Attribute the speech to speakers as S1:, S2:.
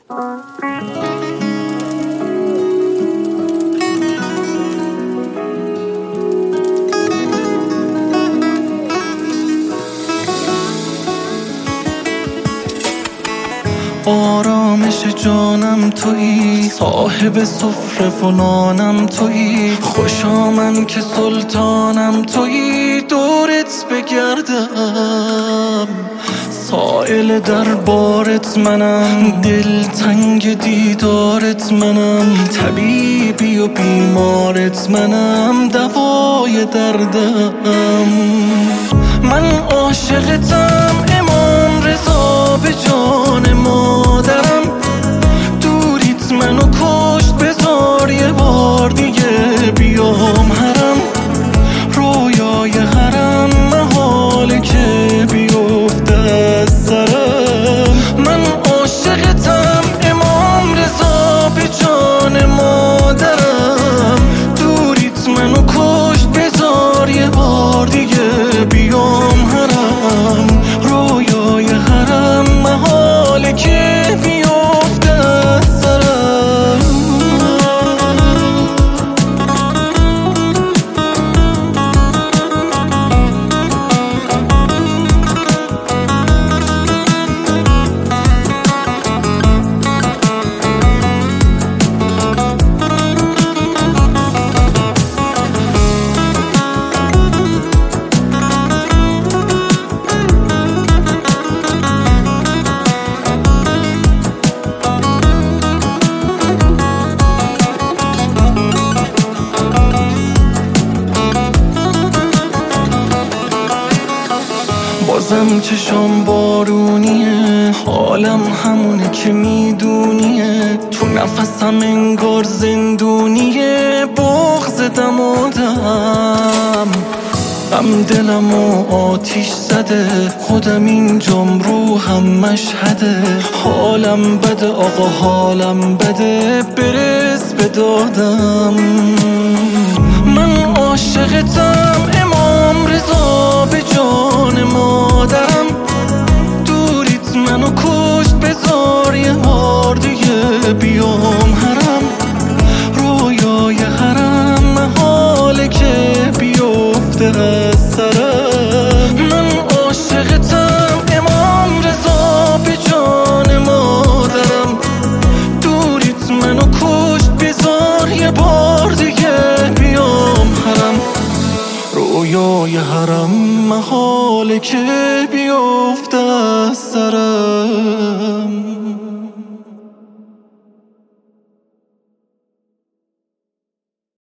S1: آرامش جانم تویی، صاحب سفره و نانم تویی، خوشا من که سلطانم تویی، دورت بگردم سائل دربارت منم، دلتنگ دیدارت منم، طبیبی و بیمارت منم، دوای دردم. من عاشقتم امام رضا به جان مادرم، دوریت منو کشت بذار یه بار دیگه بیام حرم، رویای حرم محاله که بیفته از سرم. من عاشقتم امام رضا به جان مادرم، دوریت منو کشت بذار یه بار دیگه بیام حرم، رویای حرم محاله که بیفته از سرم. بازم چشام بارونیه، حالم همونه که میدونیه، تو نفسم انگار زندونیه، بغض دمادم غم دلمو آتیش زده، خودم اینجام روحم مشهده، حالم بده آقا حالم بده، برس به دادم. من عاشقتم امام رضا به جان مادرم، دوریت منو کشت بذار یه